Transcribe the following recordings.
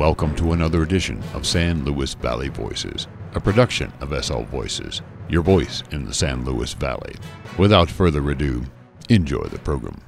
Welcome to another edition of San Luis Valley Voices, a production of SL Voices, your voice in the San Luis Valley. Without further ado, enjoy the program.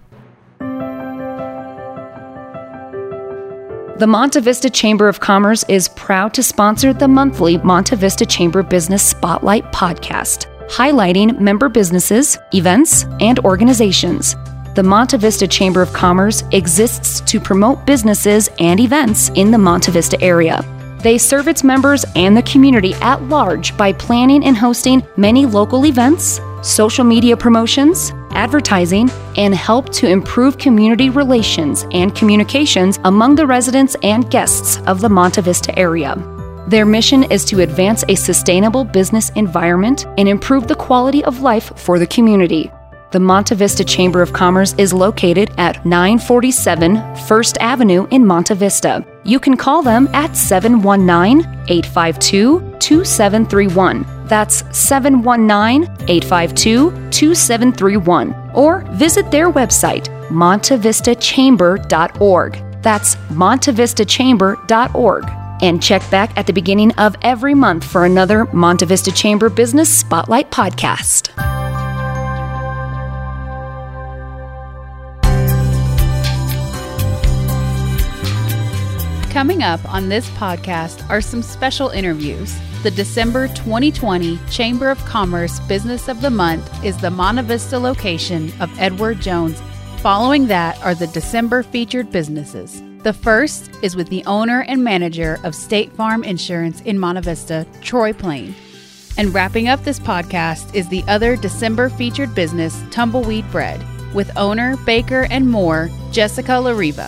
The Monte Vista Chamber of Commerce is proud to sponsor the monthly Monte Vista Chamber Business Spotlight podcast, highlighting member businesses, events, and organizations. The Monte Vista Chamber of Commerce exists to promote businesses and events in the Monte Vista area. They serve its members and the community at large by planning and hosting many local events, social media promotions, advertising, and help to improve community relations and communications among the residents and guests of the Monte Vista area. Their mission is to advance a sustainable business environment and improve the quality of life for the community. The Monte Vista Chamber of Commerce is located at 947 First Avenue in Monte Vista. You can call them at 719-852-2731. That's 719-852-2731. Or visit their website, montevistachamber.org. That's montevistachamber.org. And check back at the beginning of every month for another Monte Vista Chamber Business Spotlight podcast. Coming up on this podcast are some special interviews. The December 2020 Chamber of Commerce Business of the Month is the Monte Vista location of Edward Jones. Following that are the December featured businesses. The first is with the owner and manager of State Farm Insurance in Monte Vista, Troy Plain. And wrapping up this podcast is the other December featured business, Tumbleweed Bread, with owner, baker, and more, Jessica Lariva.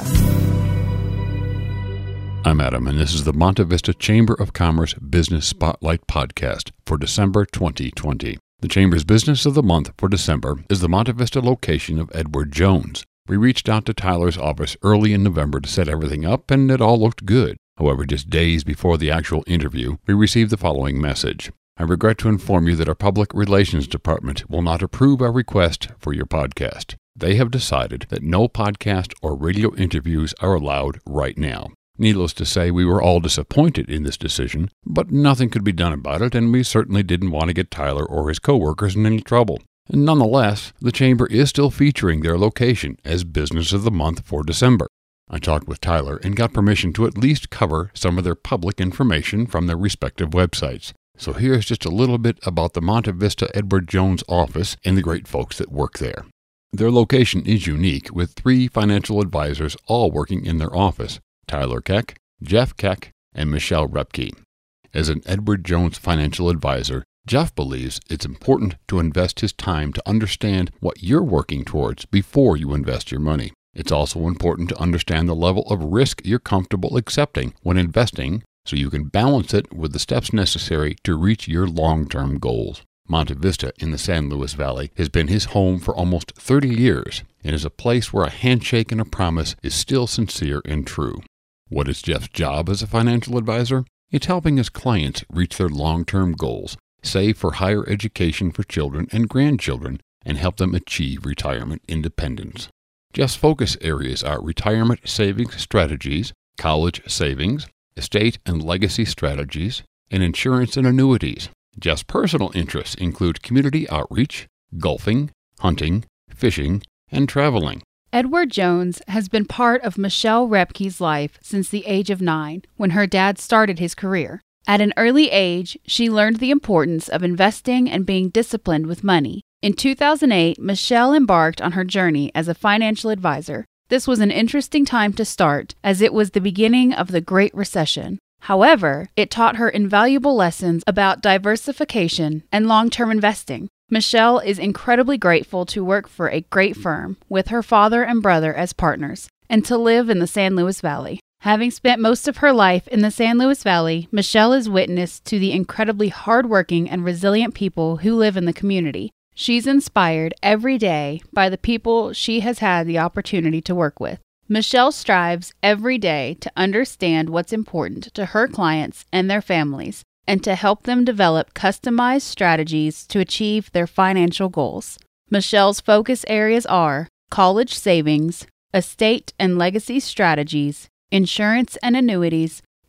I'm Adam, and this is the Monte Vista Chamber of Commerce Business Spotlight podcast for December 2020. The Chamber's Business of the Month for December is the Monte Vista location of Edward Jones. We reached out to Tyler's office early in November to set everything up, and it all looked good. However, just days before the actual interview, we received the following message. I regret to inform you that our Public Relations Department will not approve our request for your podcast. They have decided that no podcast or radio interviews are allowed right now. Needless to say, we were all disappointed in this decision, but nothing could be done about it, and we certainly didn't want to get Tyler or his coworkers in any trouble. And nonetheless, the Chamber is still featuring their location as Business of the Month for December. I talked with Tyler and got permission to at least cover some of their public information from their respective websites. So here's just a little bit about the Monte Vista Edward Jones office and the great folks that work there. Their location is unique, with 3 financial advisors all working in their office. Tyler Keck, Jeff Keck, and Michelle Repke. As an Edward Jones financial advisor, Jeff believes it's important to invest his time to understand what you're working towards before you invest your money. It's also important to understand the level of risk you're comfortable accepting when investing so you can balance it with the steps necessary to reach your long-term goals. Monte Vista in the San Luis Valley has been his home for almost 30 years and is a place where a handshake and a promise is still sincere and true. What is Jeff's job as a financial advisor? It's helping his clients reach their long-term goals, save for higher education for children and grandchildren, and help them achieve retirement independence. Jeff's focus areas are retirement savings strategies, college savings, estate and legacy strategies, and insurance and annuities. Jeff's personal interests include community outreach, golfing, hunting, fishing, and traveling. Edward Jones has been part of Michelle Repke's life since the age of 9, when her dad started his career. At an early age, she learned the importance of investing and being disciplined with money. In 2008, Michelle embarked on her journey as a financial advisor. This was an interesting time to start, as it was the beginning of the Great Recession. However, it taught her invaluable lessons about diversification and long-term investing. Michelle is incredibly grateful to work for a great firm with her father and brother as partners and to live in the San Luis Valley. Having spent most of her life in the San Luis Valley, Michelle is witness to the incredibly hardworking and resilient people who live in the community. She's inspired every day by the people she has had the opportunity to work with. Michelle strives every day to understand what's important to her clients and their families, and to help them develop customized strategies to achieve their financial goals. Michelle's focus areas are college savings, estate and legacy strategies, insurance and annuities,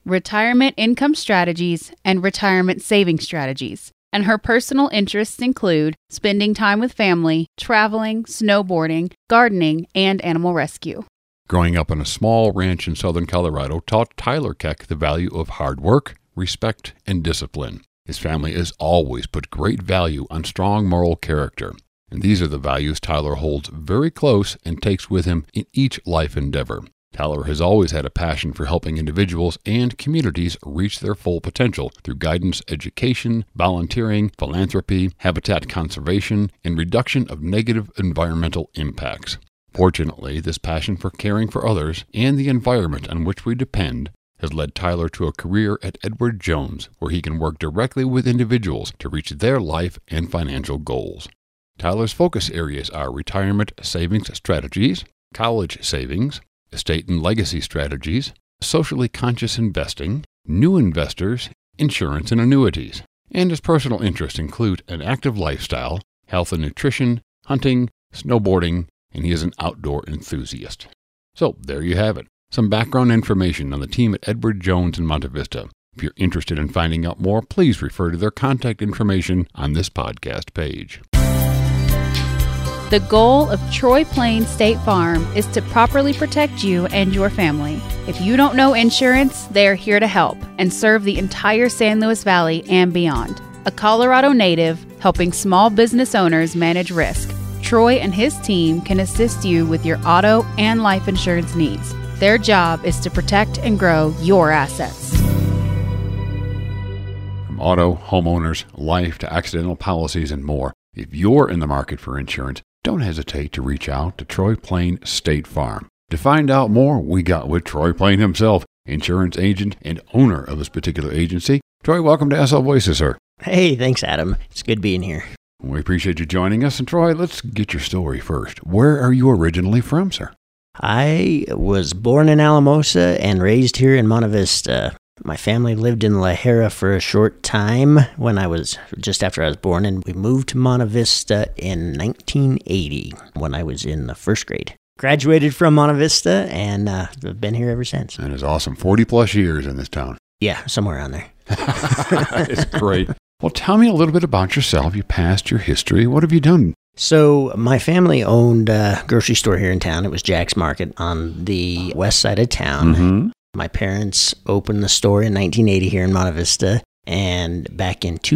retirement income strategies, and retirement saving strategies. And her personal interests include spending time with family, traveling, snowboarding, gardening, and animal rescue. Growing up on a small ranch in southern Colorado taught Tyler Keck the value of hard work, respect, and discipline. His family has always put great value on strong moral character, and these are the values Tyler holds very close and takes with him in each life endeavor. Tyler has always had a passion for helping individuals and communities reach their full potential through guidance, education, volunteering, philanthropy, habitat conservation, and reduction of negative environmental impacts. Fortunately, this passion for caring for others and the environment on which we depend has led Tyler to a career at Edward Jones, where he can work directly with individuals to reach their life and financial goals. Tyler's focus areas are retirement savings strategies, college savings, estate and legacy strategies, socially conscious investing, new investors, insurance and annuities. And his personal interests include an active lifestyle, health and nutrition, hunting, snowboarding, and he is an outdoor enthusiast. So there you have it. Some background information on the team at Edward Jones in Monte Vista. If you're interested in finding out more, please refer to their contact information on this podcast page. The goal of Troy Plain State Farm is to properly protect you and your family. If you don't know insurance, they are here to help and serve the entire San Luis Valley and beyond. A Colorado native helping small business owners manage risk, Troy and his team can assist you with your auto and life insurance needs. Their job is to protect and grow your assets. From auto, homeowners, life to accidental policies and more, if you're in the market for insurance, don't hesitate to reach out to Troy Plain State Farm. To find out more, we got with Troy Plain himself, insurance agent and owner of this particular agency. Troy, welcome to SL Voices, sir. Hey, thanks, Adam. It's good being here. We appreciate you joining us. And Troy, let's get your story first. Where are you originally from, sir? I was born in Alamosa and raised here in Monte Vista. My family lived in La Jera for a short time just after I was born, and we moved to Monte Vista in 1980 when I was in the first grade. Graduated from Monte Vista, and I've been here ever since. That is awesome. 40 plus years in this town. Yeah, somewhere around there. It's great. Well, tell me a little bit about yourself, your past, your history. What have you done? So my family owned a grocery store here in town. It was Jack's Market on the west side of town. Mm-hmm. My parents opened the store in 1980 here in Monte Vista, and back in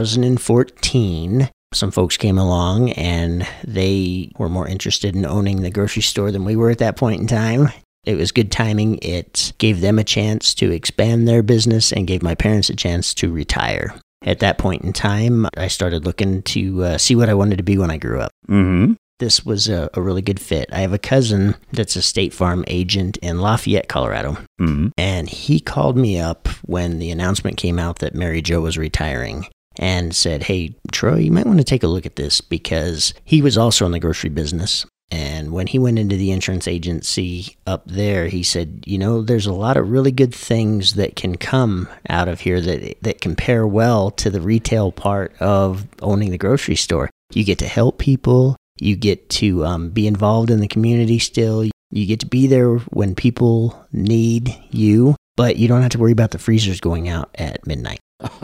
2014, some folks came along and they were more interested in owning the grocery store than we were at that point in time. It was good timing. It gave them a chance to expand their business and gave my parents a chance to retire. At that point in time, I started looking to see what I wanted to be when I grew up. Mm-hmm. This was a really good fit. I have a cousin that's a State Farm agent in Lafayette, Colorado. Mm-hmm. And he called me up when the announcement came out that Mary Jo was retiring and said, "Hey, Troy, you might want to take a look at this," because he was also in the grocery business. And when he went into the insurance agency up there, he said, there's a lot of really good things that can come out of here that compare well to the retail part of owning the grocery store. You get to help people. You get to be involved in the community still. You get to be there when people need you, but you don't have to worry about the freezers going out at midnight.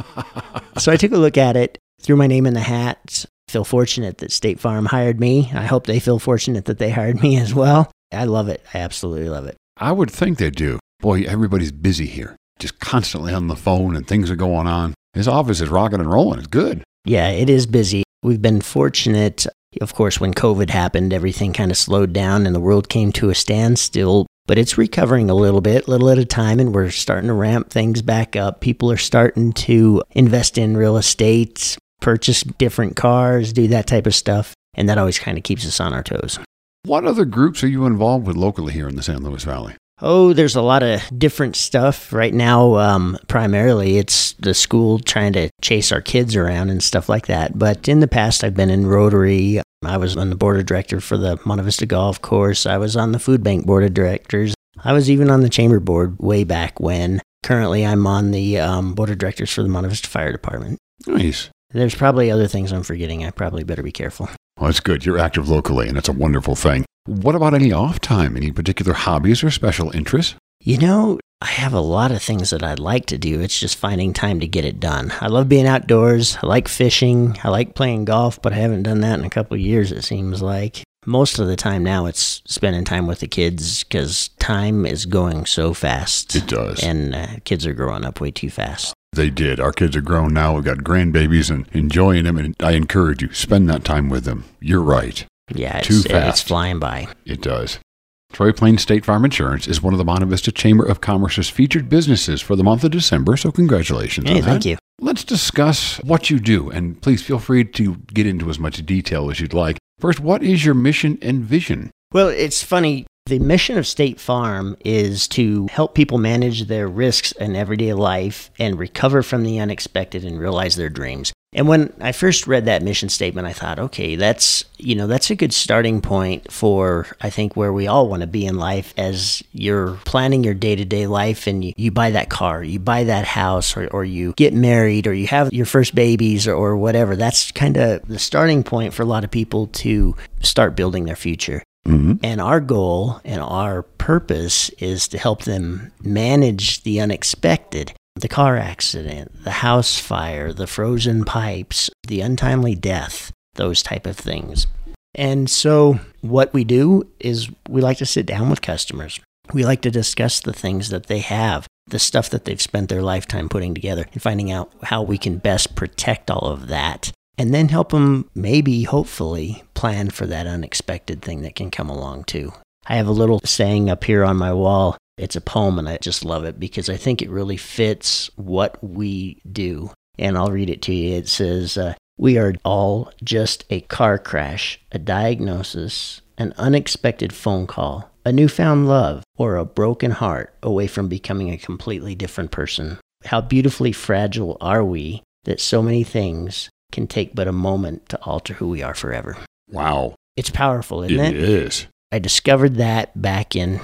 So I took a look at it, threw my name in the hat. Feel fortunate that State Farm hired me. I hope they feel fortunate that they hired me as well. I love it. I absolutely love it. I would think they do. Boy, everybody's busy here, just constantly on the phone and things are going on. His office is rocking and rolling. It's good. Yeah, it is busy. We've been fortunate. Of course, when COVID happened, everything kind of slowed down and the world came to a standstill. But it's recovering a little bit, little at a time, and we're starting to ramp things back up. People are starting to invest in real estate, purchase different cars, do that type of stuff. And that always kind of keeps us on our toes. What other groups are you involved with locally here in the San Luis Valley? Oh, there's a lot of different stuff. Right now, primarily, it's the school trying to chase our kids around and stuff like that. But in the past, I've been in Rotary. I was on the board of directors for the Monte Vista Golf Course. I was on the Food Bank board of directors. I was even on the chamber board way back when. Currently, I'm on the board of directors for the Monte Vista Fire Department. Nice. There's probably other things I'm forgetting. I probably better be careful. Well, that's good. You're active locally, and it's a wonderful thing. What about any off time? Any particular hobbies or special interests? I have a lot of things that I'd like to do. It's just finding time to get it done. I love being outdoors. I like fishing. I like playing golf, but I haven't done that in a couple of years, it seems like. Most of the time now it's spending time with the kids because time is going so fast. It does. And kids are growing up way too fast. They did. Our kids are grown now. We've got grandbabies and enjoying them, and I encourage you, spend that time with them. You're right. Yeah, Too fast. It's flying by. It does. Troy Plains State Farm Insurance is one of the Monte Vista Chamber of Commerce's featured businesses for the month of December, so congratulations on that. Thank you. Let's discuss what you do, and please feel free to get into as much detail as you'd like. First, what is your mission and vision? Well, it's funny. The mission of State Farm is to help people manage their risks in everyday life and recover from the unexpected and realize their dreams. And when I first read that mission statement, I thought, okay, that's a good starting point for, I think, where we all want to be in life as you're planning your day-to-day life and you buy that car, you buy that house, or you get married, or you have your first babies or whatever. That's kind of the starting point for a lot of people to start building their future. Mm-hmm. And our goal and our purpose is to help them manage the unexpected. The car accident, the house fire, the frozen pipes, the untimely death, those type of things. And so what we do is we like to sit down with customers. We like to discuss the things that they have, the stuff that they've spent their lifetime putting together, and finding out how we can best protect all of that. And then help them maybe, hopefully, plan for that unexpected thing that can come along too. I have a little saying up here on my wall. It's a poem, and I just love it because I think it really fits what we do. And I'll read it to you. It says, we are all just a car crash, a diagnosis, an unexpected phone call, a newfound love, or a broken heart away from becoming a completely different person. How beautifully fragile are we that so many things can take but a moment to alter who we are forever. Wow. It's powerful, isn't it? It is. I discovered that back in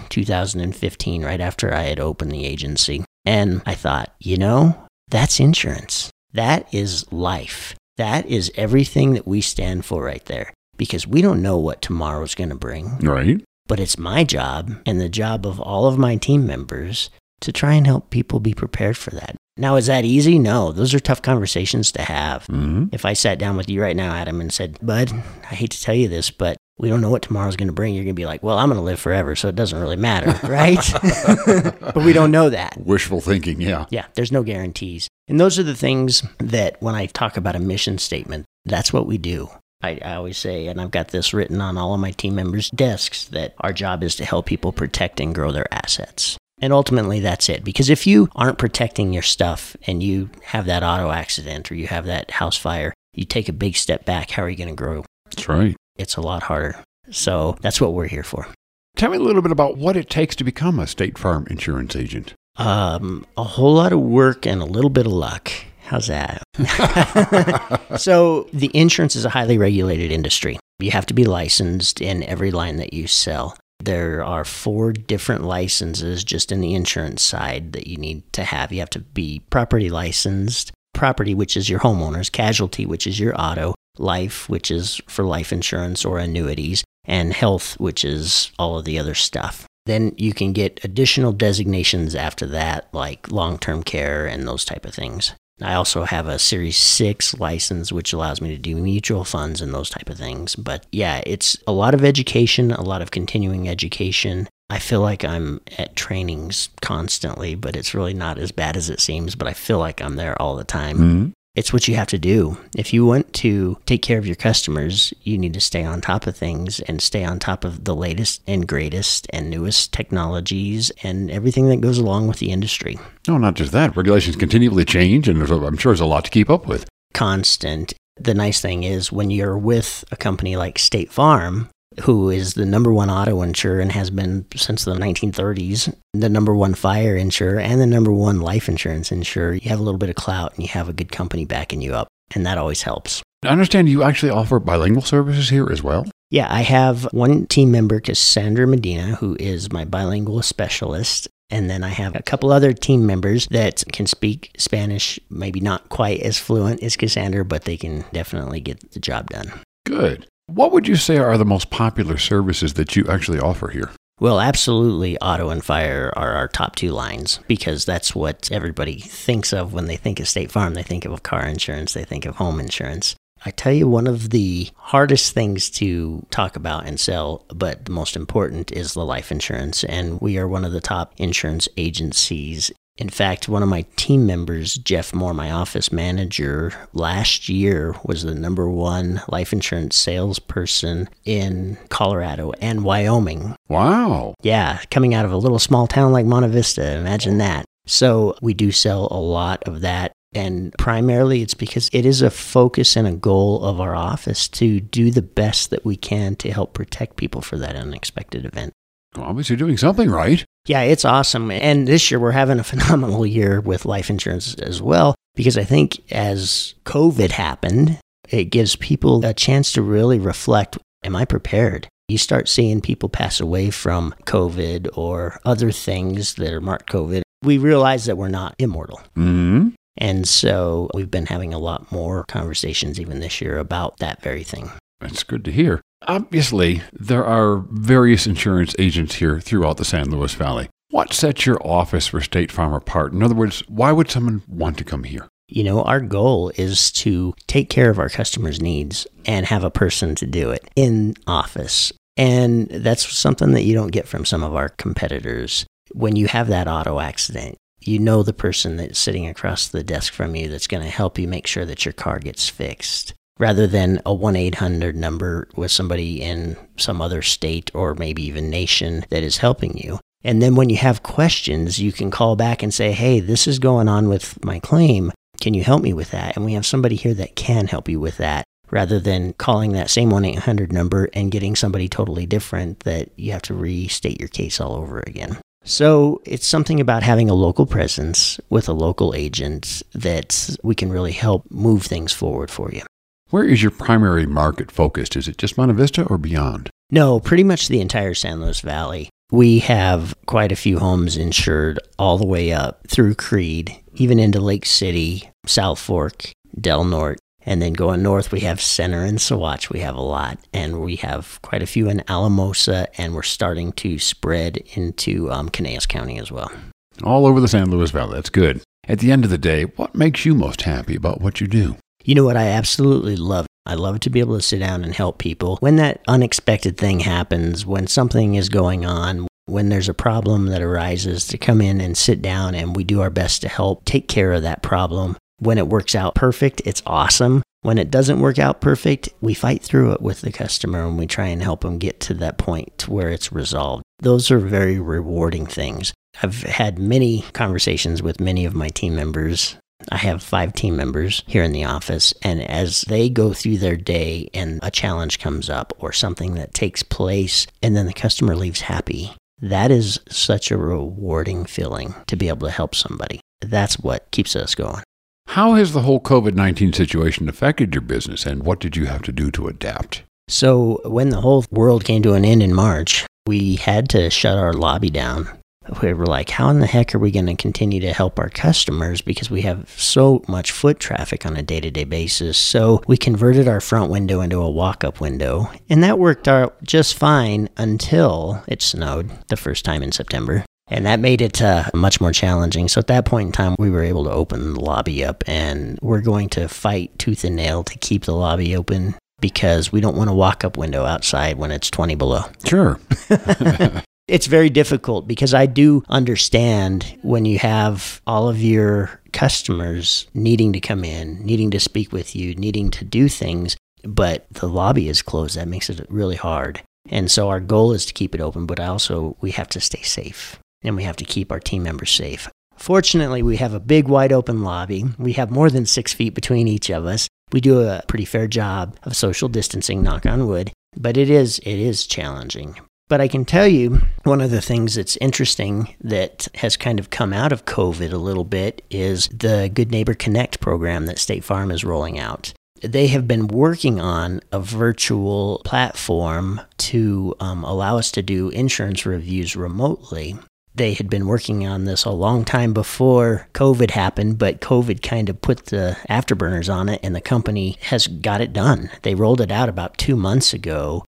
2015, right after I had opened the agency. And I thought, that's insurance. That is life. That is everything that we stand for right there. Because we don't know what tomorrow's going to bring. Right. But it's my job and the job of all of my team members to try and help people be prepared for that. Now, is that easy? No, those are tough conversations to have. Mm-hmm. If I sat down with you right now, Adam, and said, Bud, I hate to tell you this, but we don't know what tomorrow's going to bring. You're going to be like, well, I'm going to live forever, so it doesn't really matter, right? But we don't know that. Wishful thinking, yeah. Yeah, there's no guarantees. And those are the things that when I talk about a mission statement, that's what we do. I always say, and I've got this written on all of my team members' desks, that our job is to help people protect and grow their assets. And ultimately, that's it. Because if you aren't protecting your stuff and you have that auto accident or you have that house fire, you take a big step back, how are you going to grow? That's right. It's a lot harder. So that's what we're here for. Tell me a little bit about what it takes to become a State Farm insurance agent. A whole lot of work and a little bit of luck. How's that? So the insurance is a highly regulated industry. You have to be licensed in every line that you sell. There are 4 different licenses just in the insurance side that you need to have. You have to be property licensed, property, which is your homeowners, casualty, which is your auto, life, which is for life insurance or annuities, and health, which is all of the other stuff. Then you can get additional designations after that, like long-term care and those type of things. I also have a Series 6 license, which allows me to do mutual funds and those type of things. But yeah, it's a lot of education, a lot of continuing education. I feel like I'm at trainings constantly, but it's really not as bad as it seems. But I feel like I'm there all the time. Mm-hmm. It's what you have to do. If you want to take care of your customers, you need to stay on top of things and stay on top of the latest and greatest and newest technologies and everything that goes along with the industry. No, not just that. Regulations continually change, and I'm sure there's a lot to keep up with. Constant. The nice thing is when you're with a company like State Farm, who is the number 1 auto insurer and has been since the 1930s, the number 1 fire insurer, and the number 1 life insurance insurer, you have a little bit of clout and you have a good company backing you up, and that always helps. I understand you actually offer bilingual services here as well? Yeah, I have one team member, Cassandra Medina, who is my bilingual specialist. And then I have a couple other team members that can speak Spanish, maybe not quite as fluent as Cassandra, but they can definitely get the job done. Good. What would you say are the most popular services that you actually offer here? Well, absolutely, auto and fire are our top two lines because that's what everybody thinks of when they think of State Farm. They think of car insurance, they think of home insurance. I tell you, one of the hardest things to talk about and sell, but the most important is the life insurance. And we are one of the top insurance agencies. In fact, one of my team members, Jeff Moore, my office manager, last year was the number one life insurance salesperson in Colorado and Wyoming. Wow. Yeah, coming out of a little small town like Monte Vista. Imagine that. So we do sell a lot of that. And primarily it's because it is a focus and a goal of our office to do the best that we can to help protect people for that unexpected event. Well, obviously doing something right. Yeah, it's awesome. And this year we're having a phenomenal year with life insurance as well, because I think as COVID happened, it gives people a chance to really reflect, am I prepared? You start seeing people pass away from COVID or other things that are marked COVID. We realize that we're not immortal. Mm-hmm. And so we've been having a lot more conversations even this year about that very thing. That's good to hear. Obviously, there are various insurance agents here throughout the San Luis Valley. What sets your office for State Farm apart? In other words, why would someone want to come here? You know, our goal is to take care of our customers' needs and have a person to do it in office. And that's something that you don't get from some of our competitors. When you have that auto accident, you know the person that's sitting across the desk from you that's going to help you make sure that your car gets fixed, rather than a 1-800 number with somebody in some other state or maybe even nation that is helping you. And then when you have questions, you can call back and say, hey, this is going on with my claim. Can you help me with that? And we have somebody here that can help you with that, rather than calling that same 1-800 number and getting somebody totally different that you have to restate your case all over again. So it's something about having a local presence with a local agent that we can really help move things forward for you. Where is your primary market focused? Is it just Monte Vista or beyond? No, pretty much the entire San Luis Valley. We have quite a few homes insured all the way up through Creed, even into Lake City, South Fork, Del Norte. And then going north, we have Center and Saguache. We have a lot. And we have quite a few in Alamosa, and we're starting to spread into Conejos County as well. All over the San Luis Valley. That's good. At the end of the day, what makes you most happy about what you do? You know what I absolutely love? I love to be able to sit down and help people. When that unexpected thing happens, when something is going on, when there's a problem that arises, to come in and sit down and we do our best to help take care of that problem. When it works out perfect, it's awesome. When it doesn't work out perfect, we fight through it with the customer and we try and help them get to that point where it's resolved. Those are very rewarding things. I've had many conversations with many of my team members. I have 5 team members here in the office, and as they go through their day and a challenge comes up or something that takes place and then the customer leaves happy, that is such a rewarding feeling to be able to help somebody. That's what keeps us going. How has the whole COVID-19 situation affected your business, and what did you have to do to adapt? So when the whole world came to an end in March, we had to shut our lobby down. We were like, how in the heck are we going to continue to help our customers, because we have so much foot traffic on a day-to-day basis? So we converted our front window into a walk-up window, and that worked out just fine until it snowed the first time in September. And that made it much more challenging. So at that point in time, we were able to open the lobby up, and we're going to fight tooth and nail to keep the lobby open, because we don't want a walk-up window outside when it's 20 below. Sure. It's very difficult, because I do understand when you have all of your customers needing to come in, needing to speak with you, needing to do things, but the lobby is closed. That makes it really hard. And so our goal is to keep it open, but also we have to stay safe, and we have to keep our team members safe. Fortunately, we have a big, wide open lobby. We have more than 6 feet between each of us. We do a pretty fair job of social distancing, knock on wood, but it is challenging. But I can tell you, one of the things that's interesting that has kind of come out of COVID a little bit is the Good Neighbor Connect program that State Farm is rolling out. They have been working on a virtual platform to allow us to do insurance reviews remotely. They had been working on this a long time before COVID happened, but COVID kind of put the afterburners on it, and the company has got it done. They rolled it out about 2 months ago.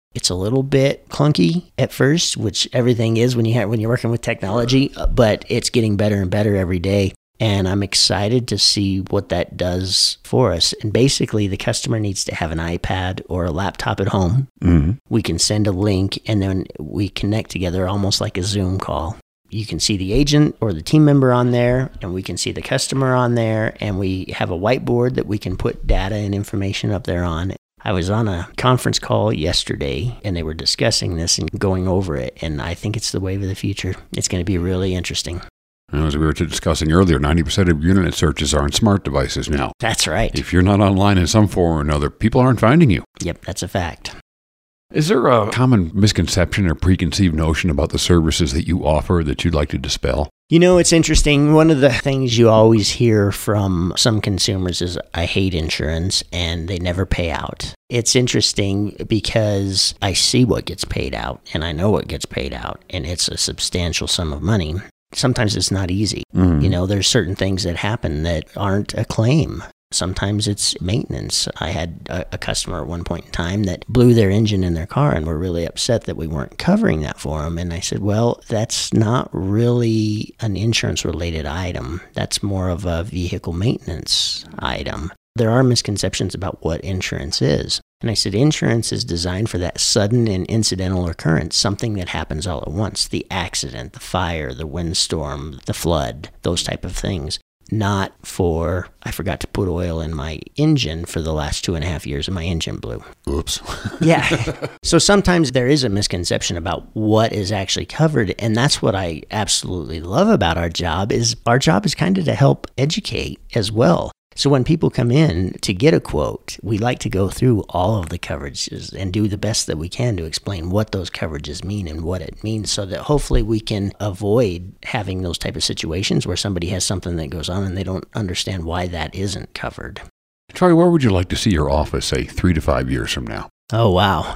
It's a little bit clunky at first, which everything is when you're working with technology, but it's getting better and better every day. And I'm excited to see what that does for us. And basically, the customer needs to have an iPad or a laptop at home. Mm-hmm. We can send a link, and then we connect together almost like a Zoom call. You can see the agent or the team member on there, and we can see the customer on there, and we have a whiteboard that we can put data and information up there on. I was on a conference call yesterday, and they were discussing this and going over it, and I think it's the wave of the future. It's going to be really interesting. As we were discussing earlier, 90% of internet searches are on smart devices now. That's right. If you're not online in some form or another, people aren't finding you. Yep, that's a fact. Is there a common misconception or preconceived notion about the services that you offer that you'd like to dispel? It's interesting. One of the things you always hear from some consumers is, I hate insurance and they never pay out. It's interesting because I see what gets paid out and I know what gets paid out, and it's a substantial sum of money. Sometimes it's not easy. Mm-hmm. There's certain things that happen that aren't a claim. Sometimes it's maintenance. I had a customer at one point in time that blew their engine in their car and were really upset that we weren't covering that for them. And I said, well, that's not really an insurance-related item. That's more of a vehicle maintenance item. There are misconceptions about what insurance is. And I said, insurance is designed for that sudden and incidental occurrence, something that happens all at once, the accident, the fire, the windstorm, the flood, those type of things. Not for, I forgot to put oil in my engine for the last 2.5 years and my engine blew. Oops. Yeah. So sometimes there is a misconception about what is actually covered. And that's what I absolutely love about our job is kind of to help educate as well. So when people come in to get a quote, we like to go through all of the coverages and do the best that we can to explain what those coverages mean and what it means, so that hopefully we can avoid having those type of situations where somebody has something that goes on and they don't understand why that isn't covered. Troy, where would you like to see your office, say, 3 to 5 years from now? Oh, wow.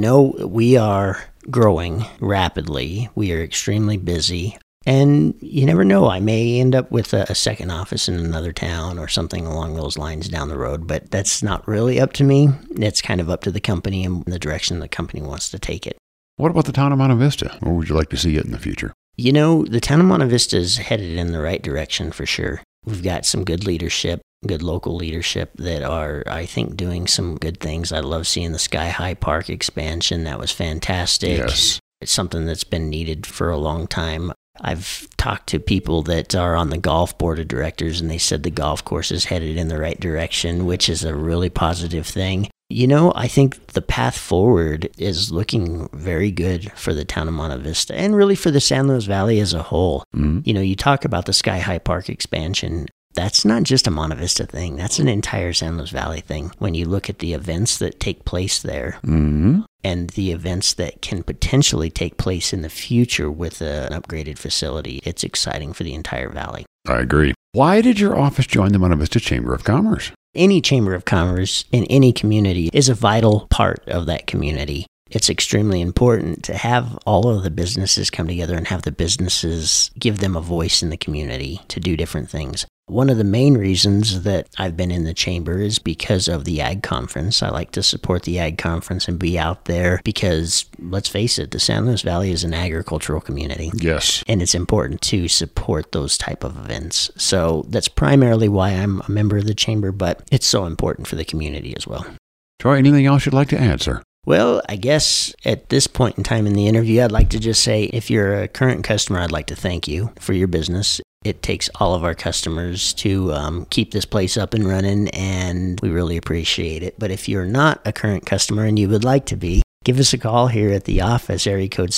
We are growing rapidly. We are extremely busy. And you never know, I may end up with a second office in another town or something along those lines down the road, but that's not really up to me. It's kind of up to the company and the direction the company wants to take it. What about the town of Monte Vista? Where would you like to see it in the future? The town of Monte Vista is headed in the right direction for sure. We've got some good leadership, good local leadership that are, I think, doing some good things. I love seeing the Sky High Park expansion. That was fantastic. Yes. It's something that's been needed for a long time. I've talked to people that are on the golf board of directors, and they said the golf course is headed in the right direction, which is a really positive thing. I think the path forward is looking very good for the town of Monte Vista and really for the San Luis Valley as a whole. Mm-hmm. You talk about the Sky High Park expansion. That's not just a Monte Vista thing. That's an entire San Luis Valley thing. When you look at the events that take place there, mm-hmm. and the events that can potentially take place in the future with an upgraded facility, it's exciting for the entire valley. I agree. Why did your office join the Monte Vista Chamber of Commerce? Any Chamber of Commerce in any community is a vital part of that community. It's extremely important to have all of the businesses come together and have the businesses give them a voice in the community to do different things. One of the main reasons that I've been in the chamber is because of the Ag Conference. I like to support the Ag Conference and be out there because, let's face it, the San Luis Valley is an agricultural community. Yes. And it's important to support those type of events. So that's primarily why I'm a member of the chamber, but it's so important for the community as well. Troy, anything else you'd like to add, sir? Well, I guess at this point in time in the interview, I'd like to just say, if you're a current customer, I'd like to thank you for your business. It takes all of our customers to keep this place up and running, and we really appreciate it. But if you're not a current customer and you would like to be, give us a call here at the office, area code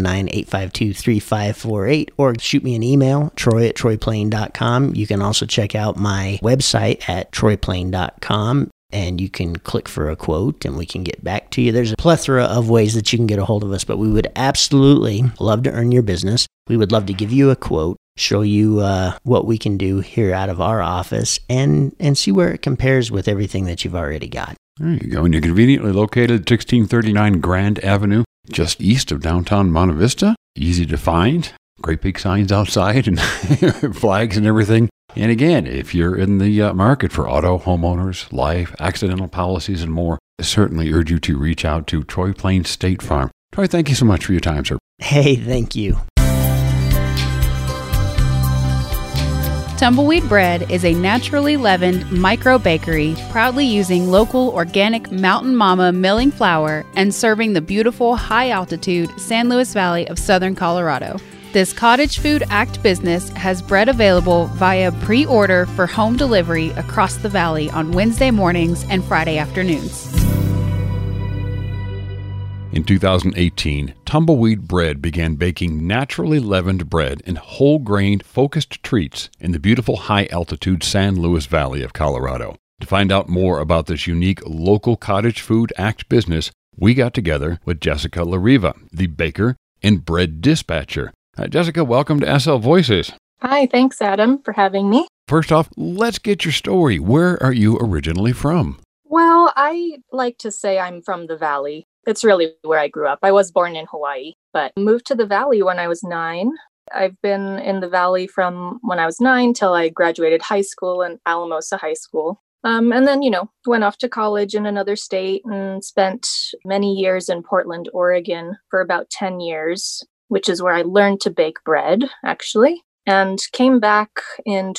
719-852-3548, or shoot me an email, troy@troyplain.com. You can also check out my website at troyplain.com. And you can click for a quote and we can get back to you. There's a plethora of ways that you can get a hold of us, but we would absolutely love to earn your business. We would love to give you a quote, show you what we can do here out of our office, and see where it compares with everything that you've already got. There you go. And you're conveniently located at 1639 Grand Avenue, just east of downtown Monte Vista. Easy to find. Great big signs outside and flags and everything. And again, if you're in the market for auto, homeowners, life, accidental policies, and more, I certainly urge you to reach out to Troy Plains State Farm. Troy, thank you so much for your time, sir. Hey, thank you. Tumbleweed Bread is a naturally leavened micro bakery proudly using local organic Mountain Mama milling flour and serving the beautiful high-altitude San Luis Valley of southern Colorado. This Cottage Food Act business has bread available via pre-order for home delivery across the valley on Wednesday mornings and Friday afternoons. In 2018, Tumbleweed Bread began baking naturally leavened bread and whole-grained focused treats in the beautiful high-altitude San Luis Valley of Colorado. To find out more about this unique local Cottage Food Act business, we got together with Jessica Lariva, the baker and bread dispatcher. Jessica, welcome to SL Voices. Hi, thanks, Adam, for having me. First off, let's get your story. Where are you originally from? Well, I like to say I'm from the Valley. It's really where I grew up. I was born in Hawaii, but moved to the Valley when I was 9. I've been in the Valley from when I was 9 till I graduated high school in Alamosa High School. And then, went off to college in another state and spent many years in Portland, Oregon for about 10 years, which is where I learned to bake bread, actually, and came back in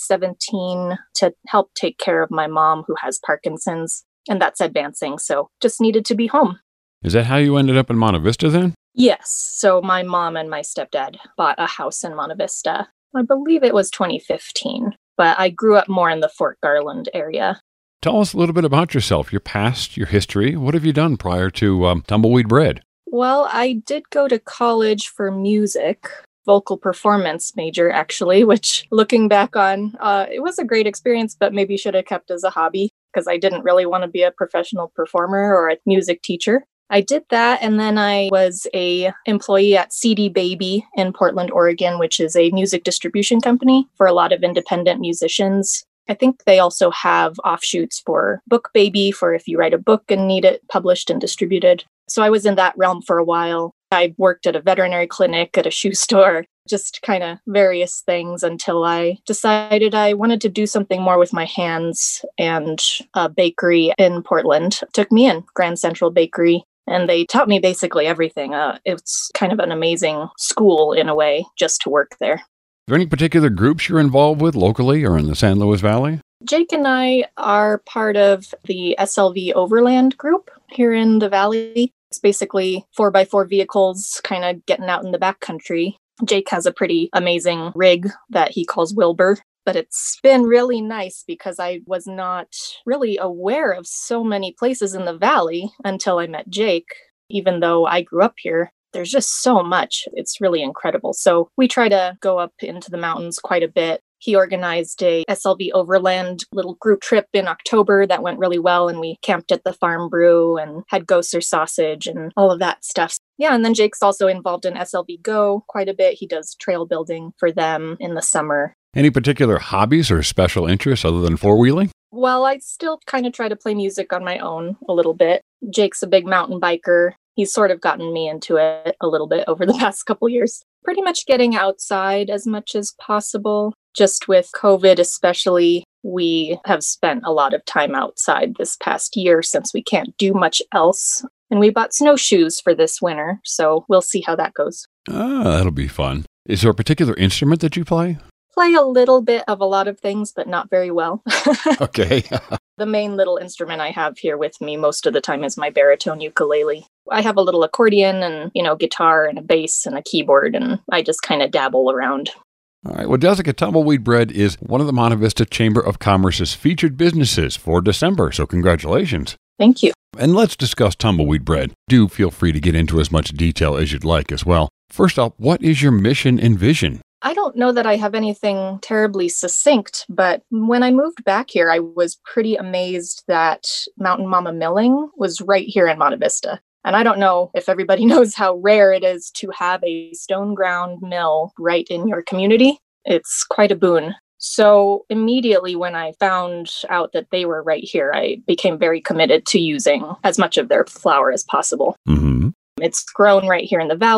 2017 to help take care of my mom who has Parkinson's, and that's advancing, so just needed to be home. Is that how you ended up in Monte Vista then? Yes. So my mom and my stepdad bought a house in Monte Vista. I believe it was 2015, but I grew up more in the Fort Garland area. Tell us a little bit about yourself, your past, your history. What have you done prior to Tumbleweed Bread? Well, I did go to college for music, vocal performance major, actually, which looking back on, it was a great experience, but maybe should have kept as a hobby because I didn't really want to be a professional performer or a music teacher. I did that, and then I was a employee at CD Baby in Portland, Oregon, which is a music distribution company for a lot of independent musicians. I think they also have offshoots for Book Baby for if you write a book and need it published and distributed. So I was in that realm for a while. I worked at a veterinary clinic, at a shoe store, just kind of various things until I decided I wanted to do something more with my hands, and a bakery in Portland took me in, Grand Central Bakery. And they taught me basically everything. It's kind of an amazing school in a way, just to work there. Are there any particular groups you're involved with locally or in the San Luis Valley? Jake and I are part of the SLV Overland group here in the Valley. It's basically 4x4 vehicles kind of getting out in the backcountry. Jake has a pretty amazing rig that he calls Wilbur. But it's been really nice because I was not really aware of so many places in the Valley until I met Jake. Even though I grew up here, there's just so much. It's really incredible. So we try to go up into the mountains quite a bit. He organized a SLV Overland little group trip in October that went really well, and we camped at the Farm Brew and had Gosser sausage and all of that stuff. Yeah, and then Jake's also involved in SLV Go quite a bit. He does trail building for them in the summer. Any particular hobbies or special interests other than four-wheeling? Well, I still kind of try to play music on my own a little bit. Jake's a big mountain biker. He's sort of gotten me into it a little bit over the past couple years. Pretty much getting outside as much as possible. Just with COVID especially, we have spent a lot of time outside this past year since we can't do much else. And we bought snowshoes for this winter, so we'll see how that goes. That'll be fun. Is there a particular instrument that you play? Play a little bit of a lot of things, but not very well. Okay. The main little instrument I have here with me most of the time is my baritone ukulele. I have a little accordion and, guitar and a bass and a keyboard, and I just kind of dabble around. All right. Well, Jessica, Tumbleweed Bread is one of the Monte Vista Chamber of Commerce's featured businesses for December, so congratulations. Thank you. And let's discuss Tumbleweed Bread. Do feel free to get into as much detail as you'd like as well. First off, what is your mission and vision? I don't know that I have anything terribly succinct, but when I moved back here, I was pretty amazed that Mountain Mama Milling was right here in Monte Vista. And I don't know if everybody knows how rare it is to have a stone ground mill right in your community. It's quite a boon. So immediately when I found out that they were right here, I became very committed to using as much of their flour as possible. Mm-hmm. It's grown right here in the valley.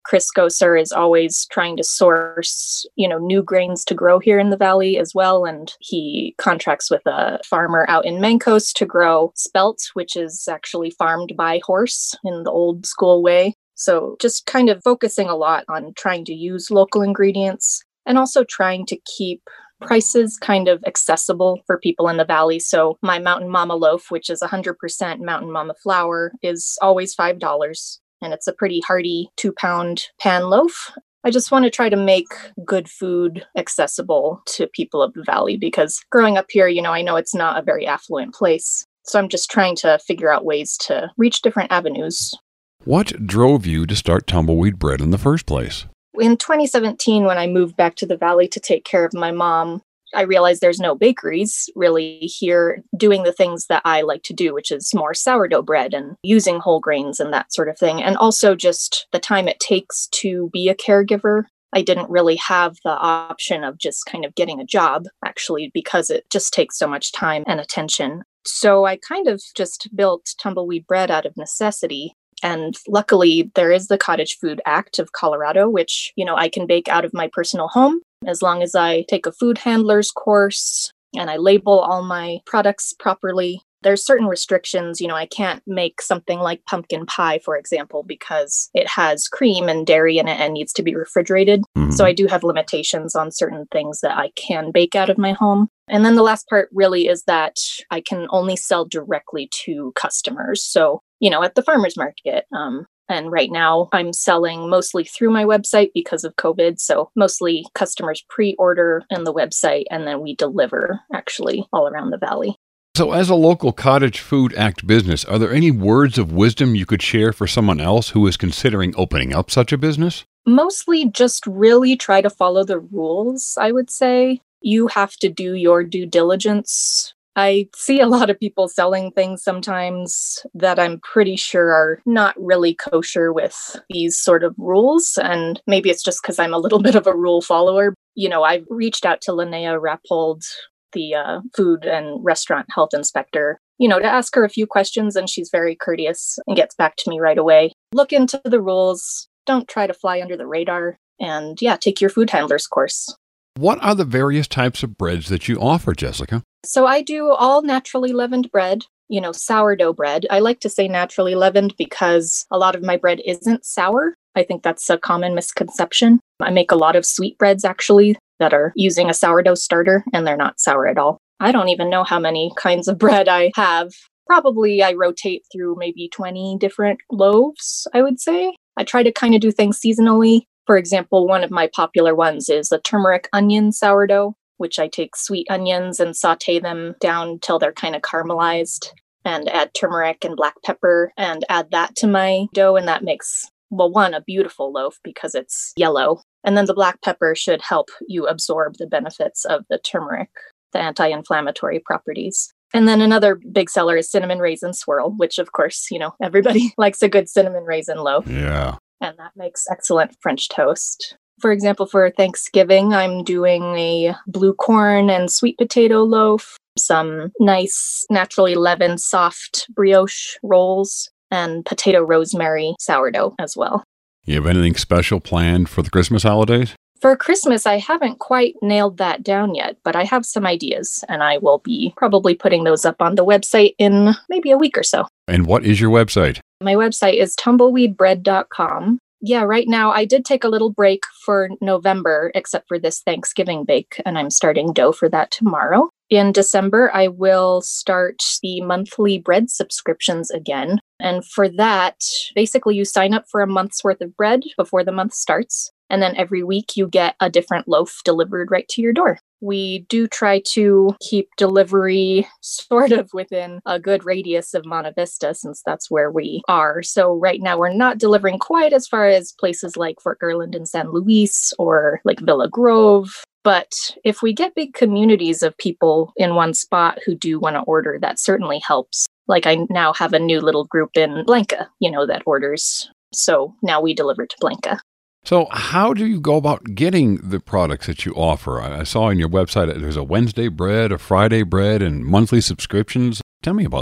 Chris Gosser is always trying to source, new grains to grow here in the valley as well. And he contracts with a farmer out in Mancos to grow spelt, which is actually farmed by horse in the old school way. So just kind of focusing a lot on trying to use local ingredients and also trying to keep prices kind of accessible for people in the valley. So my Mountain Mama loaf, which is 100% Mountain Mama flour, is always $5. And it's a pretty hearty 2-pound pan loaf. I just want to try to make good food accessible to people of the valley because growing up here, I know it's not a very affluent place. So I'm just trying to figure out ways to reach different avenues. What drove you to start Tumbleweed Bread in the first place? In 2017, when I moved back to the valley to take care of my mom, I realized there's no bakeries really here doing the things that I like to do, which is more sourdough bread and using whole grains and that sort of thing. And also just the time it takes to be a caregiver. I didn't really have the option of just kind of getting a job, actually, because it just takes so much time and attention. So I kind of just built Tumbleweed Bread out of necessity. And luckily, there is the Cottage Food Act of Colorado, which, I can bake out of my personal home as long as I take a food handler's course and I label all my products properly. There's certain restrictions, I can't make something like pumpkin pie, for example, because it has cream and dairy in it and needs to be refrigerated. Mm-hmm. So I do have limitations on certain things that I can bake out of my home. And then the last part really is that I can only sell directly to customers. So, at the farmer's market. And right now I'm selling mostly through my website because of COVID. So mostly customers pre-order in the website and then we deliver actually all around the valley. So as a local Cottage Food Act business, are there any words of wisdom you could share for someone else who is considering opening up such a business? Mostly just really try to follow the rules, I would say. You have to do your due diligence. I see a lot of people selling things sometimes that I'm pretty sure are not really kosher with these sort of rules. And maybe it's just because I'm a little bit of a rule follower. I've reached out to Linnea Rappold, the food and restaurant health inspector, to ask her a few questions. And she's very courteous and gets back to me right away. Look into the rules. Don't try to fly under the radar. And take your food handler's course. What are the various types of breads that you offer, Jessica? So I do all naturally leavened bread, sourdough bread. I like to say naturally leavened because a lot of my bread isn't sour. I think that's a common misconception. I make a lot of sweetbreads actually that are using a sourdough starter and they're not sour at all. I don't even know how many kinds of bread I have. Probably I rotate through maybe 20 different loaves, I would say. I try to kind of do things seasonally. For example, one of my popular ones is the turmeric onion sourdough, which I take sweet onions and saute them down till they're kind of caramelized and add turmeric and black pepper and add that to my dough. And that makes, a beautiful loaf because it's yellow. And then the black pepper should help you absorb the benefits of the turmeric, the anti-inflammatory properties. And then another big seller is cinnamon raisin swirl, which of course, everybody likes a good cinnamon raisin loaf. Yeah. And that makes excellent French toast. For example, for Thanksgiving, I'm doing a blue corn and sweet potato loaf, some nice naturally leavened soft brioche rolls, and potato rosemary sourdough as well. You have anything special planned for the Christmas holidays? For Christmas, I haven't quite nailed that down yet, but I have some ideas, and I will be probably putting those up on the website in maybe a week or so. And what is your website? My website is tumbleweedbread.com. Yeah, right now I did take a little break for November, except for this Thanksgiving bake, and I'm starting dough for that tomorrow. In December, I will start the monthly bread subscriptions again. And for that, basically you sign up for a month's worth of bread before the month starts. And then every week you get a different loaf delivered right to your door. We do try to keep delivery sort of within a good radius of Monte Vista since that's where we are. So right now we're not delivering quite as far as places like Fort Garland and San Luis or like Villa Grove. But if we get big communities of people in one spot who do want to order, that certainly helps. Like I now have a new little group in Blanca, that orders. So now we deliver to Blanca. So how do you go about getting the products that you offer? I saw on your website there's a Wednesday bread, a Friday bread, and monthly subscriptions. Tell me about that.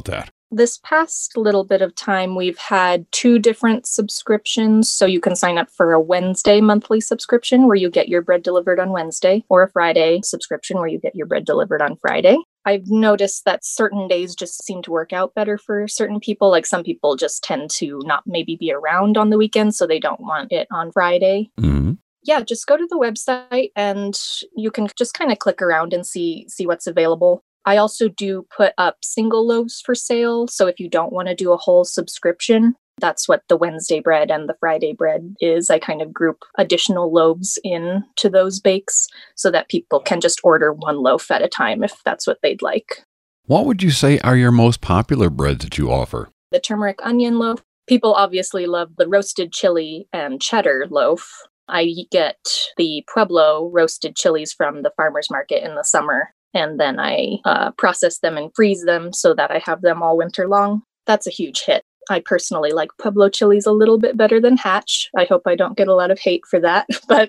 This past little bit of time, we've had 2 different subscriptions. So you can sign up for a Wednesday monthly subscription where you get your bread delivered on Wednesday, or a Friday subscription where you get your bread delivered on Friday. I've noticed that certain days just seem to work out better for certain people. Like some people just tend to not maybe be around on the weekend, so they don't want it on Friday. Mm-hmm. Yeah, just go to the website and you can just kind of click around and see what's available. I also do put up single loaves for sale. So if you don't want to do a whole subscription, that's what the Wednesday bread and the Friday bread is. I kind of group additional loaves into those bakes so that people can just order 1 loaf at a time if that's what they'd like. What would you say are your most popular breads that you offer? The turmeric onion loaf. People obviously love the roasted chili and cheddar loaf. I get the Pueblo roasted chilies from the farmer's market in the summer. And then I process them and freeze them so that I have them all winter long. That's a huge hit. I personally like Pueblo chilies a little bit better than Hatch. I hope I don't get a lot of hate for that, but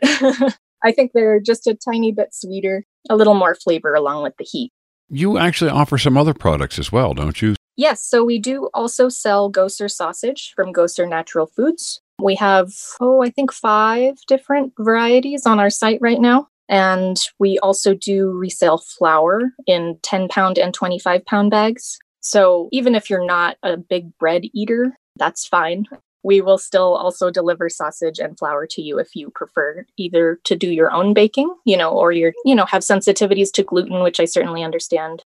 I think they're just a tiny bit sweeter, a little more flavor along with the heat. You actually offer some other products as well, don't you? Yes, so we do also sell Gosser sausage from Gosser Natural Foods. We have, I think 5 different varieties on our site right now. And we also do resale flour in 10-pound and 25-pound bags. So even if you're not a big bread eater, that's fine. We will still also deliver sausage and flour to you if you prefer either to do your own baking, or have sensitivities to gluten, which I certainly understand,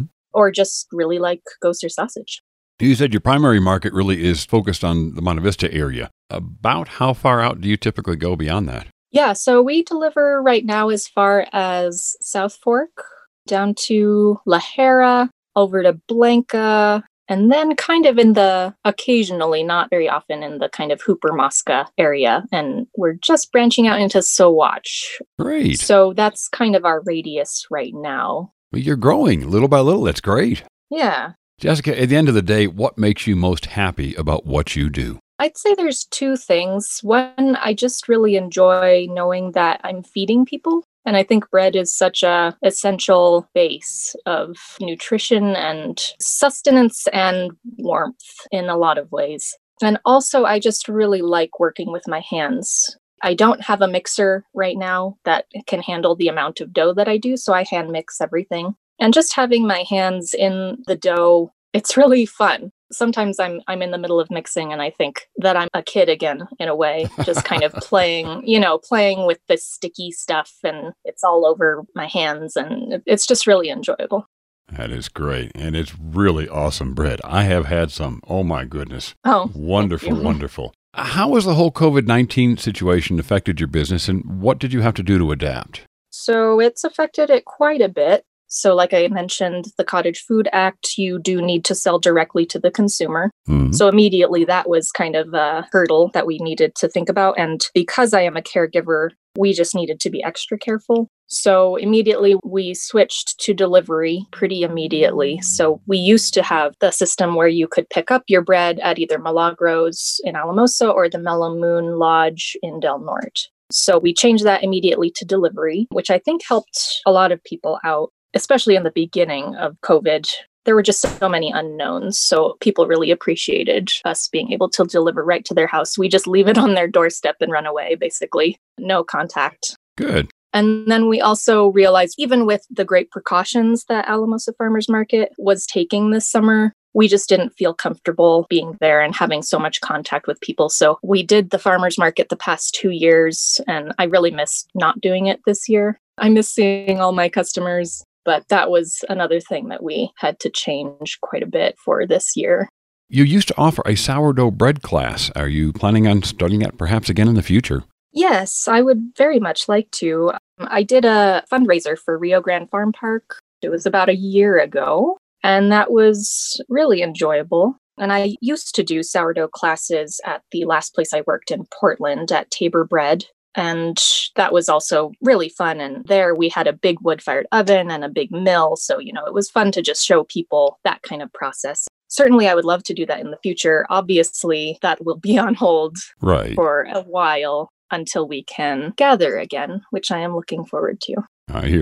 or just really like Gosser sausage. You said your primary market really is focused on the Monte Vista area. About how far out do you typically go beyond that? Yeah, so we deliver right now as far as South Fork, down to La Jera, over to Blanca, and then kind of occasionally, not very often, in the kind of Hooper Mosca area. And we're just branching out into Sowatch. Great. So that's kind of our radius right now. Well, you're growing little by little. That's great. Yeah. Jessica, at the end of the day, what makes you most happy about what you do? I'd say there's 2 things. One, I just really enjoy knowing that I'm feeding people. And I think bread is such a essential base of nutrition and sustenance and warmth in a lot of ways. And also, I just really like working with my hands. I don't have a mixer right now that can handle the amount of dough that I do, so I hand mix everything. And just having my hands in the dough, it's really fun. Sometimes I'm in the middle of mixing and I think that I'm a kid again, in a way, just kind of playing with the sticky stuff, and it's all over my hands, and it's just really enjoyable. That is great. And it's really awesome bread. I have had some. Oh my goodness. Oh, wonderful, wonderful. How has the whole COVID-19 situation affected your business, and what did you have to do to adapt? So it's affected it quite a bit. So like I mentioned, the Cottage Food Act, you do need to sell directly to the consumer. Mm-hmm. So immediately that was kind of a hurdle that we needed to think about. And because I am a caregiver, we just needed to be extra careful. So immediately we switched to delivery pretty immediately. So we used to have the system where you could pick up your bread at either Milagros in Alamosa or the Mellow Moon Lodge in Del Norte. So we changed that immediately to delivery, which I think helped a lot of people out. Especially in the beginning of COVID, there were just so many unknowns. So people really appreciated us being able to deliver right to their house. We just leave it on their doorstep and run away, basically. No contact. Good. And then we also realized, even with the great precautions that Alamosa Farmers Market was taking this summer, we just didn't feel comfortable being there and having so much contact with people. So we did the farmers market the past 2 years, and I really miss not doing it this year. I miss seeing all my customers. But that was another thing that we had to change quite a bit for this year. You used to offer a sourdough bread class. Are you planning on starting that perhaps again in the future? Yes, I would very much like to. I did a fundraiser for Rio Grande Farm Park. It was about a year ago, and that was really enjoyable. And I used to do sourdough classes at the last place I worked in Portland at Tabor Bread. And that was also really fun. And there we had a big wood-fired oven and a big mill. So, it was fun to just show people that kind of process. Certainly, I would love to do that in the future. Obviously, that will be on hold for a while until we can gather again, which I am looking forward to. I hear you.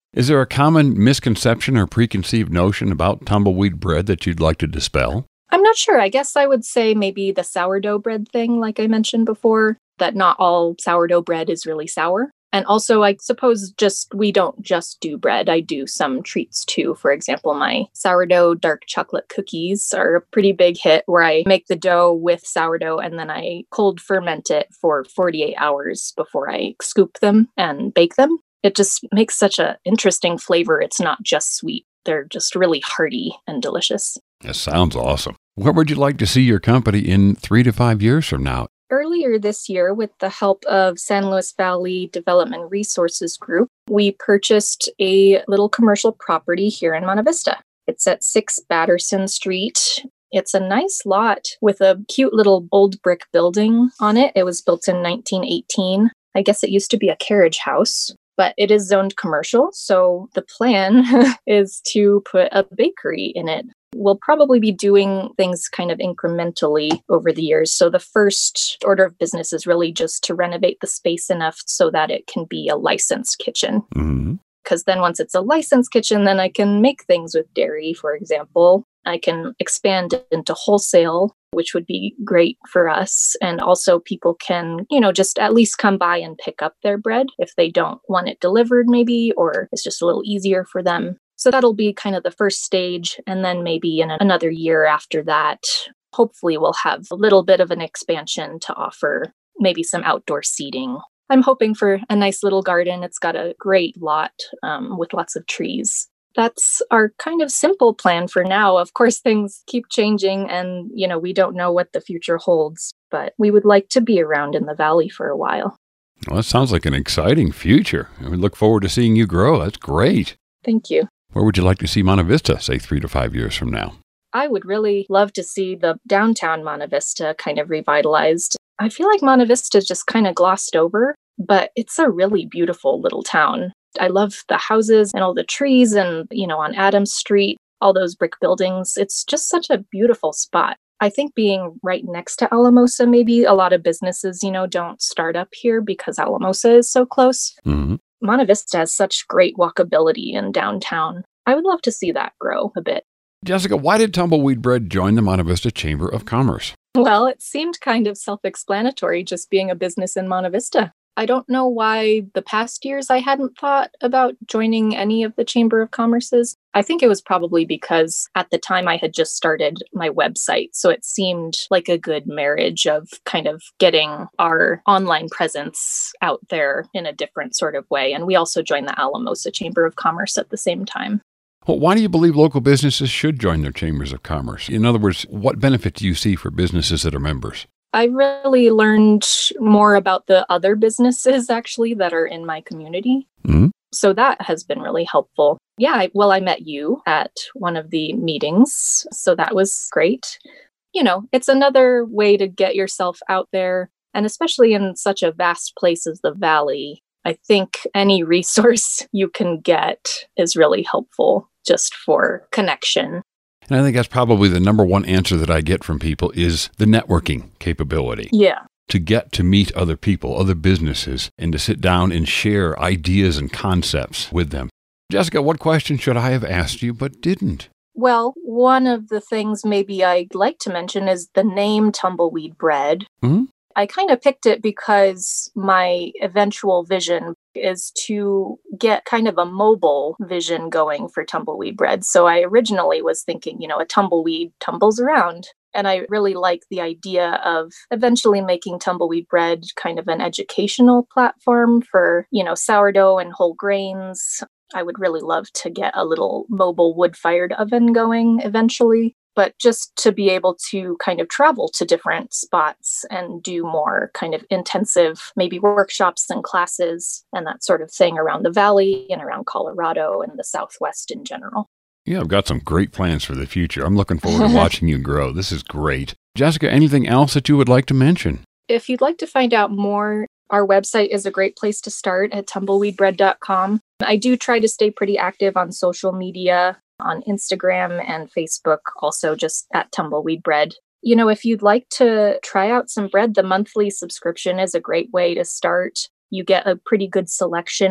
Is there a common misconception or preconceived notion about tumbleweed bread that you'd like to dispel? I'm not sure. I guess I would say maybe the sourdough bread thing, like I mentioned before, that not all sourdough bread is really sour. And also, I suppose we don't just do bread. I do some treats too. For example, my sourdough dark chocolate cookies are a pretty big hit where I make the dough with sourdough and then I cold ferment it for 48 hours before I scoop them and bake them. It just makes such an interesting flavor. It's not just sweet. They're just really hearty and delicious. That sounds awesome. Where would you like to see your company in 3 to 5 years from now? Earlier this year, with the help of San Luis Valley Development Resources Group, we purchased a little commercial property here in Monte Vista. It's at 6 Batterson Street. It's a nice lot with a cute little old brick building on it. It was built in 1918. I guess it used to be a carriage house, but it is zoned commercial. So the plan is to put a bakery in it. We'll probably be doing things kind of incrementally over the years. So the first order of business is really just to renovate the space enough so that it can be a licensed kitchen. Mm-hmm. Because then once it's a licensed kitchen, then I can make things with dairy, for example. I can expand into wholesale, which would be great for us. And also people can, just at least come by and pick up their bread if they don't want it delivered maybe, or it's just a little easier for them. So that'll be kind of the first stage. And then maybe in another year after that, hopefully we'll have a little bit of an expansion to offer, maybe some outdoor seating. I'm hoping for a nice little garden. It's got a great lot with lots of trees. That's our kind of simple plan for now. Of course, things keep changing and, we don't know what the future holds, but we would like to be around in the valley for a while. Well, that sounds like an exciting future. We look forward to seeing you grow. That's great. Thank you. Where would you like to see Monte Vista, say 3 to 5 years from now? I would really love to see the downtown Monte Vista kind of revitalized. I feel like Monte Vista is just kind of glossed over, but it's a really beautiful little town. I love the houses and all the trees and, on Adams Street, all those brick buildings. It's just such a beautiful spot. I think being right next to Alamosa, maybe a lot of businesses, don't start up here because Alamosa is so close. Mm-hmm. Monte Vista has such great walkability in downtown. I would love to see that grow a bit. Jessica, why did Tumbleweed Bread join the Monte Vista Chamber of Commerce? Well, it seemed kind of self-explanatory just being a business in Monte Vista. I don't know why the past years I hadn't thought about joining any of the Chamber of Commerce's. I think it was probably because at the time I had just started my website. So it seemed like a good marriage of kind of getting our online presence out there in a different sort of way. And we also joined the Alamosa Chamber of Commerce at the same time. Well, why do you believe local businesses should join their chambers of commerce? In other words, what benefit do you see for businesses that are members? I really learned more about the other businesses actually that are in my community. Mm-hmm. So that has been really helpful. Yeah, I met you at one of the meetings. So that was great. It's another way to get yourself out there. And especially in such a vast place as the Valley, I think any resource you can get is really helpful just for connection. And I think that's probably the number one answer that I get from people is the networking capability. Yeah. To get to meet other people, other businesses, and to sit down and share ideas and concepts with them. Jessica, what question should I have asked you but didn't? Well, one of the things maybe I'd like to mention is the name Tumbleweed Bread. Mm-hmm. I kind of picked it because my eventual vision is to get kind of a mobile vision going for Tumbleweed Bread. So I originally was thinking, a tumbleweed tumbles around. And I really like the idea of eventually making Tumbleweed Bread kind of an educational platform for, sourdough and whole grains. I would really love to get a little mobile wood-fired oven going eventually. But just to be able to kind of travel to different spots and do more kind of intensive, maybe workshops and classes and that sort of thing around the Valley and around Colorado and the Southwest in general. Yeah, I've got some great plans for the future. I'm looking forward to watching you grow. This is great. Jessica, anything else that you would like to mention? If you'd like to find out more, our website is a great place to start at tumbleweedbread.com. I do try to stay pretty active on social media, on Instagram and Facebook, also just at Tumbleweed Bread. If you'd like to try out some bread, the monthly subscription is a great way to start. You get a pretty good selection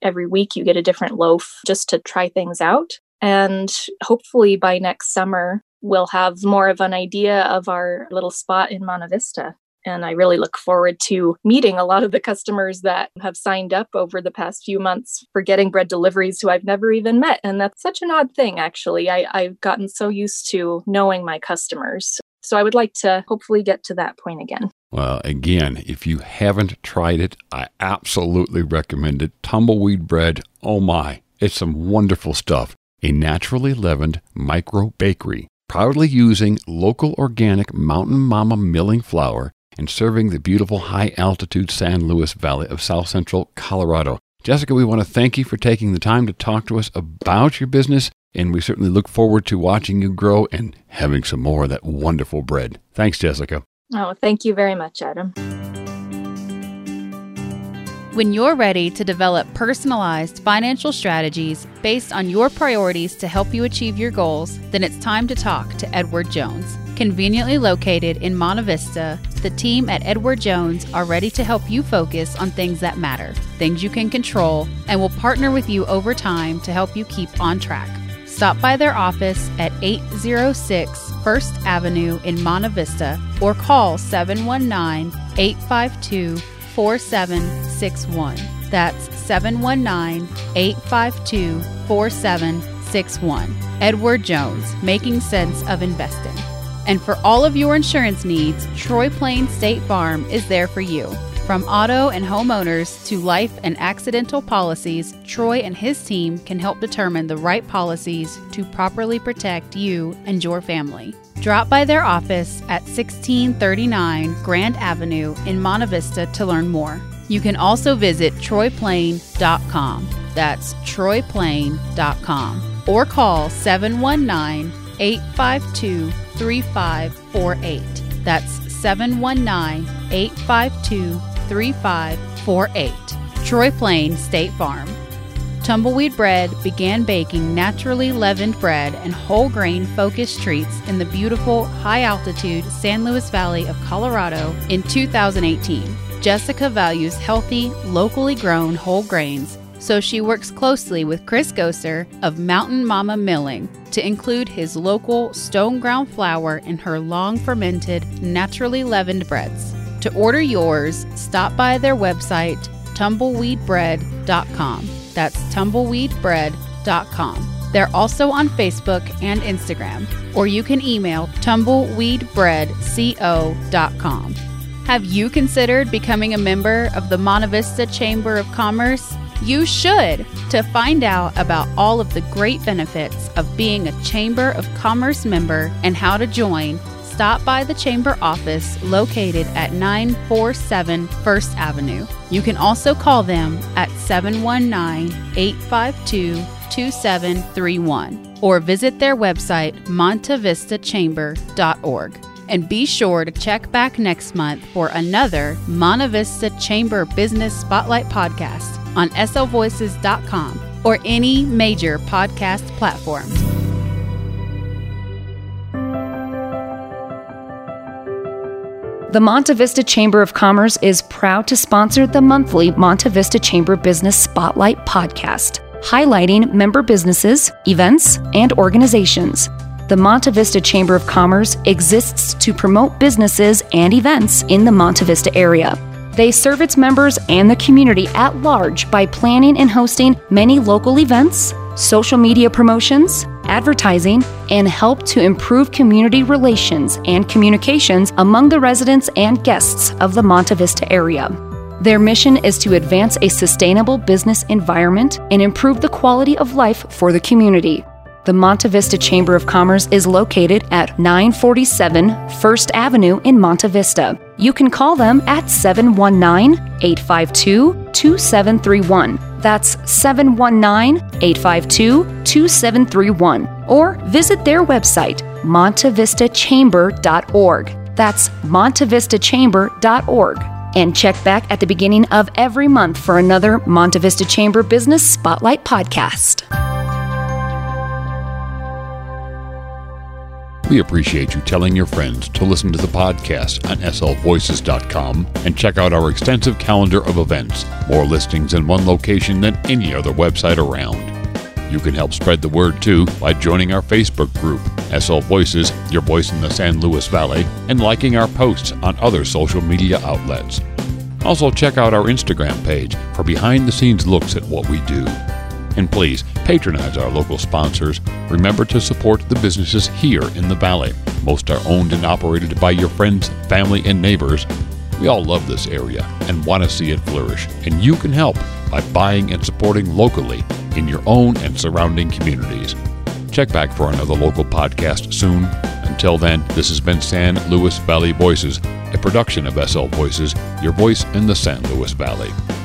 every week you get a different loaf just to try things out. And hopefully by next summer, we'll have more of an idea of our little spot in Monte Vista. And I really look forward to meeting a lot of the customers that have signed up over the past few months for getting bread deliveries who I've never even met. And that's such an odd thing, actually. I've gotten so used to knowing my customers. So I would like to hopefully get to that point again. Well, again, if you haven't tried it, I absolutely recommend it. Tumbleweed bread, oh my, it's some wonderful stuff. A naturally leavened micro bakery, proudly using local organic Mountain Mama milling flour and serving the beautiful high-altitude San Luis Valley of South Central Colorado. Jessica, we want to thank you for taking the time to talk to us about your business, and we certainly look forward to watching you grow and having some more of that wonderful bread. Thanks, Jessica. Oh, thank you very much, Adam. When you're ready to develop personalized financial strategies based on your priorities to help you achieve your goals, then it's time to talk to Edward Jones. Conveniently located in Monte Vista, the team at Edward Jones are ready to help you focus on things that matter, things you can control, and will partner with you over time to help you keep on track. Stop by their office at 806 First Avenue in Monte Vista or call 719-852-4761. That's 719-852-4761. Edward Jones, making sense of investing. And for all of your insurance needs, Troy Plain State Farm is there for you. From auto and homeowners to life and accidental policies, Troy and his team can help determine the right policies to properly protect you and your family. Drop by their office at 1639 Grand Avenue in Monte Vista to learn more. You can also visit troyplain.com. That's troyplain.com. Or call 719-852-3548. That's 719-852-3548. Troy Plain State Farm. Tumbleweed Bread began baking naturally leavened bread and whole grain focused treats in the beautiful high-altitude San Luis Valley of Colorado in 2018. Jessica values healthy, locally grown whole grains, so she works closely with Chris Goser of Mountain Mama Milling to include his local stone ground flour in her long-fermented, naturally leavened breads. To order yours, stop by their website, tumbleweedbread.com. That's tumbleweedbread.com. They're also on Facebook and Instagram, or you can email tumbleweedbreadco.com. Have you considered becoming a member of the Monte Vista Chamber of Commerce? You should. To find out about all of the great benefits of being a Chamber of Commerce member and how to join, stop by the Chamber office located at 947 First Avenue. You can also call them at 719-852-2731 or visit their website, montevistachamber.org. And be sure to check back next month for another Monte Vista Chamber Business Spotlight podcast on slvoices.com or any major podcast platform. The Monte Vista Chamber of Commerce is proud to sponsor the monthly Monte Vista Chamber Business Spotlight podcast, highlighting member businesses, events, and organizations. The Monte Vista Chamber of Commerce exists to promote businesses and events in the Monte Vista area. They serve its members and the community at large by planning and hosting many local events, social media promotions, advertising, and help to improve community relations and communications among the residents and guests of the Monte Vista area. Their mission is to advance a sustainable business environment and improve the quality of life for the community. The Monte Vista Chamber of Commerce is located at 947 First Avenue in Monte Vista. You can call them at 719-852-2731. That's 719-852-2731. Or visit their website, montevistachamber.org. That's montevistachamber.org. And check back at the beginning of every month for another Monte Vista Chamber Business Spotlight podcast. We appreciate you telling your friends to listen to the podcast on slvoices.com and check out our extensive calendar of events, more listings in one location than any other website around. You can help spread the word too by joining our Facebook group, SL Voices, Your Voice in the San Luis Valley, and liking our posts on other social media outlets. Also check out our Instagram page for behind-the-scenes looks at what we do. And please, patronize our local sponsors. Remember to support the businesses here in the Valley. Most are owned and operated by your friends, family, and neighbors. We all love this area and want to see it flourish, and you can help by buying and supporting locally in your own and surrounding communities. Check back for another local podcast soon. Until then, this has been San Luis Valley Voices, a production of SL Voices, your voice in the San Luis Valley.